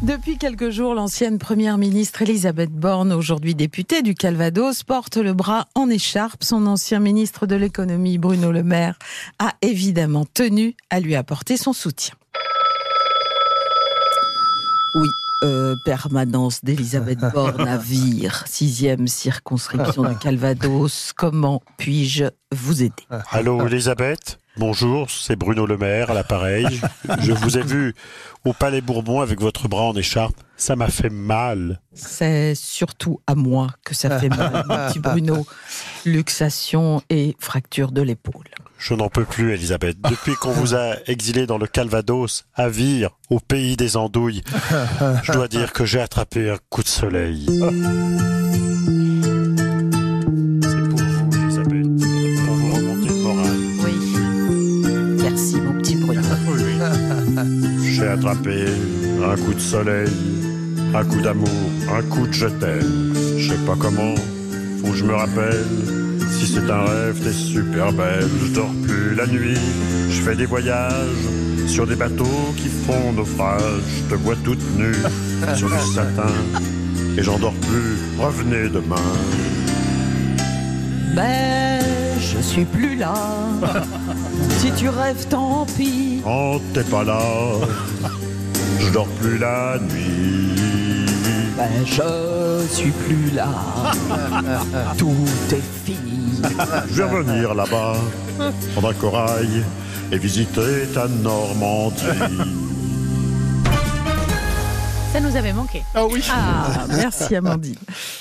Depuis quelques jours, l'ancienne première ministre Elisabeth Borne, aujourd'hui députée du Calvados, porte le bras en écharpe. Son ancien ministre de l'économie, Bruno Le Maire, a évidemment tenu à lui apporter son soutien. Oui. Permanence d'Elisabeth Borne à Vire, 6e circonscription du Calvados. Comment puis-je vous aider ? Allô Elisabeth ? Bonjour, c'est Bruno Le Maire à l'appareil. Je vous ai vu au Palais Bourbon avec votre bras en écharpe. Ça m'a fait mal. C'est surtout à moi que ça fait mal, mon petit Bruno. Luxation et fracture de l'épaule. Je n'en peux plus, Elisabeth. Depuis qu'on vous a exilé dans le Calvados, à Vire, au pays des andouilles, je dois dire que j'ai attrapé un coup de soleil. C'est pour vous, Elisabeth, pour vous remonter le moral. Oui. Merci, mon petit Bruno. J'ai attrapé un coup de soleil, un coup d'amour, un coup de je t'aime. Je sais pas comment, faut que je me rappelle. Si c'est un rêve, t'es super belle. Je dors plus la nuit, je fais des voyages sur des bateaux qui font naufrage. Je te vois toute nue sur du satin et j'en dors plus. Revenez demain. Ben, je suis plus là. Si tu rêves, tant pis. Quand t'es pas là, je dors plus la nuit. Ben, je suis plus là. Tout est fini. Je vais revenir là-bas, prendre un corail et visiter ta Normandie. Ça nous avait manqué. Ah, merci Amandine.